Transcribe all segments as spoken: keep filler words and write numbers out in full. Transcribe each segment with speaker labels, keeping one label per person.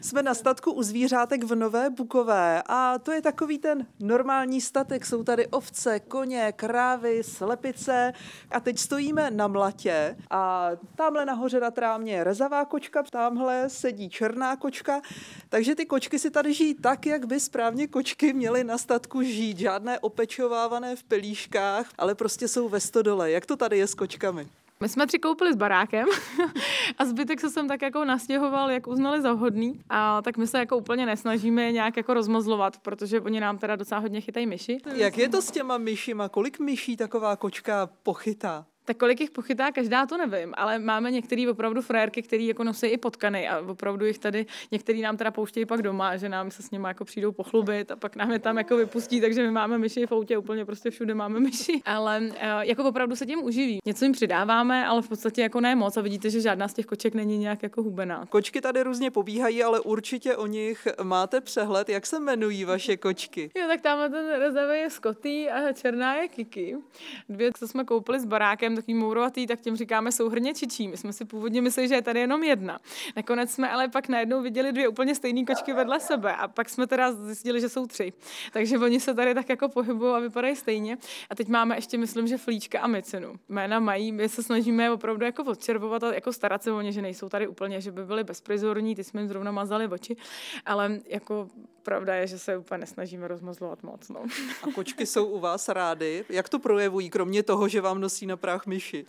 Speaker 1: Jsme na statku u zvířátek v Nové Bukové a to je takový ten normální statek. Jsou tady ovce, koně, krávy, slepice a teď stojíme na mlatě a tamhle nahoře na trámě je rezavá kočka, tamhle sedí černá kočka, takže ty kočky si tady žijí tak, jak by správně kočky měly na statku žít. Žádné opečovávané v pelíškách, ale prostě jsou ve stodole. Jak to tady je s kočkami?
Speaker 2: My jsme tři koupili s barákem a zbytek se sem tak jako nastěhoval, jak uznali za vhodný. A tak my se jako úplně nesnažíme nějak jako rozmazlovat, protože oni nám teda docela hodně chytají myši.
Speaker 1: Jak je to s těma myšima? Kolik myší taková kočka pochytá?
Speaker 2: Tak kolik jich pochytá každá, to nevím, ale máme některý opravdu frérky, který jako nosí i potkany a opravdu jich tady, některý nám teda pouštějí pak doma, že nám se s nimi jako přijdou pochlubit a pak nám je tam jako vypustí, takže my máme myši v autě, úplně prostě všude máme myši, ale jako opravdu se tím uživí. Něco jim přidáváme, ale v podstatě jako ne moc a vidíte, že žádná z těch koček není nějak jako hubená.
Speaker 1: Kočky tady různě pobíhají, ale určitě o nich máte přehled, jak se jmenují vaše kočky.
Speaker 2: Jo, tak tamhle ten rezavý je Scotty a černá je Kiki. Dvě, co jsme koupili s barákem, takový mourovatý, tak těm říkáme souhrnně čičí. My jsme si původně mysleli, že je tady jenom jedna. Nakonec jsme ale pak najednou viděli dvě úplně stejné kočky vedle sebe a pak jsme teda zjistili, že jsou tři. Takže oni se tady tak jako pohybují a vypadají stejně. A teď máme ještě, myslím, že Flíčka a Micinu. Jména mají, my se snažíme opravdu jako odčervovat a jako starat se o ně, že nejsou tady úplně, že by byly bezprizorní, ty jsme jim zrovna mazali oči, ale jako pravda je, že se úplně nesnažíme rozmazlovat moc. No.
Speaker 1: A kočky jsou u vás rády? Jak to projevují, kromě toho, že vám nosí na práh myši?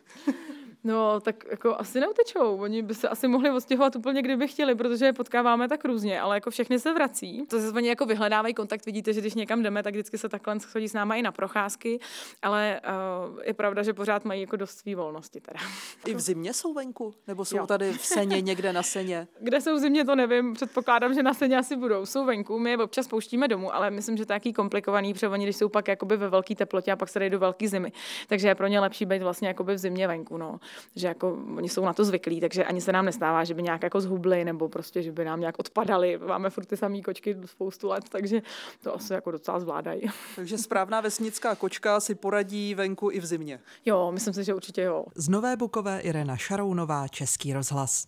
Speaker 2: No, tak jako asi neutečou. Oni by se asi mohli odstěhovat úplně, kdyby chtěli, protože je potkáváme tak různě, ale jako všechny se vrací. To se oni jako vyhledávají kontakt, vidíte, že když někam jdeme, tak vždycky se takhle chodí s náma i na procházky, ale uh, je pravda, že pořád mají jako dost svý volnosti teda.
Speaker 1: I v zimě jsou venku? Nebo jsou
Speaker 2: jo.
Speaker 1: tady v seně, někde na seně?
Speaker 2: Kde jsou v zimě, to nevím, předpokládám, že na seně asi budou. Jsou venku, my je občas pouštíme domů, ale myslím, že to je taky komplikovaný, protože oni když jsou pak jakoby ve velké teplotě a pak se dají do velké zimy. Takže je pro ně lepší být vlastně jakoby v zimě venku, no. Že jako oni jsou na to zvyklí, takže ani se nám nestává, že by nějak jako zhubli nebo prostě, že by nám nějak odpadali. Máme furt ty samý kočky spoustu let, takže to asi jako docela zvládají.
Speaker 1: Takže správná vesnická kočka si poradí venku i v zimě.
Speaker 2: Jo, myslím si, že určitě jo.
Speaker 1: Z Nové Bukové Irena Šarounová, Český rozhlas.